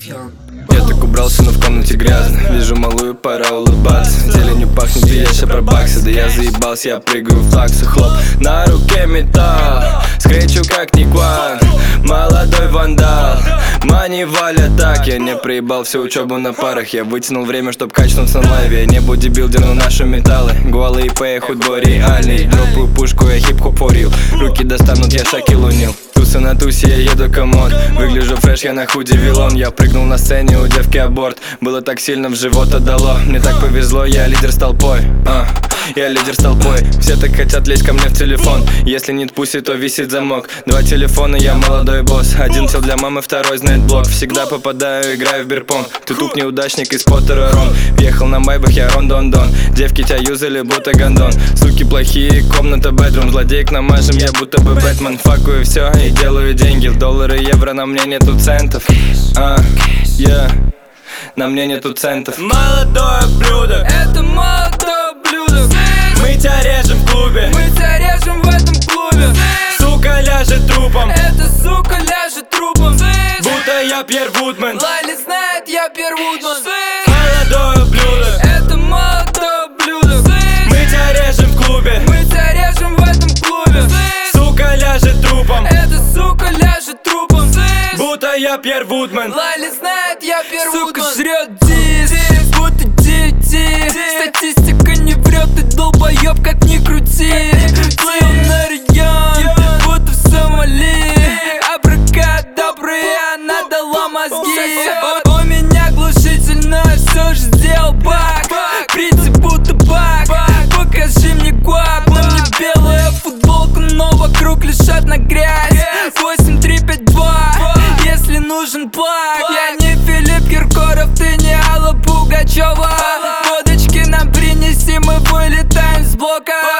Я так убрался, но в комнате грязно. Вижу малую, пора улыбаться. Зеленью пахнет, и я ща про баксы. Да я заебался, я прыгаю в таксы. Хлоп, на руке металл, скречу как Никван, молодой вандал. Мани валят так, я не проебал всю учебу на парах. Я вытянул время, чтоб качнуться на лайве. Я не бодибилдер, но наши металлы. Голый ИП, худбой реальный. Дропаю пушку, я хип-хоп форил. Руки достанут, я шакил унил. Туса на тусе, я еду комод. Выгляжу фреш, я на худи вилон. Я прыгнул на сцене, у девки аборт. Было так сильно, в живот отдало. Мне так повезло, я лидер с толпой. Я лидер с толпой. Все так хотят лезть ко мне в телефон. Если нет пуси, то висит замок. Два телефона, я молодой босс. Один сел для мамы, второй знает блок. Всегда попадаю, играю в бирпонг. Ты туп неудачник из Поттера Рон. Въехал на майбах, я рон-дон-дон. Девки тебя юзали, будто гондон. Суки плохие, комната бедрум. Злодей к намажем, я будто бы Бэтмен. Факую все и делаю деньги. В доллары, евро, на мне нету центов. На мне нету центов. Молодое блюдо, это молодое блюдо. мы тебя режем в клубе. Мы тебя режем в этом клубе. Сука ляжет трупом. Эта сука ляжет трупом. Будто я Пьер Вудман. Лайли знает, я Пьер Вудман. Молодое блюдо, это молодое блюдо. мы тебя режем в клубе. Мы тебя режем в этом клубе. Сука ляжет трупом. Эта сука ляжет трупом. Будто я Пьер Вудман. Лайли знает, я Пьер Вудман. Сука жрет диск, будто 9. Статистика не врет, ты долбоёб, как ни крути. Плыл на район, будто в Сомали. Абракадабра, она дала мозги. У меня глушительно, все же сделал бак. Прийти будто бак, покажи мне гуап. На мне белая футболка, но вокруг лежат на грязь. 8352, если нужен плаг. Я не Филипп Киркоров, ты не Алла Пугачева. Водочки нам принеси, мы вылетаем с блока.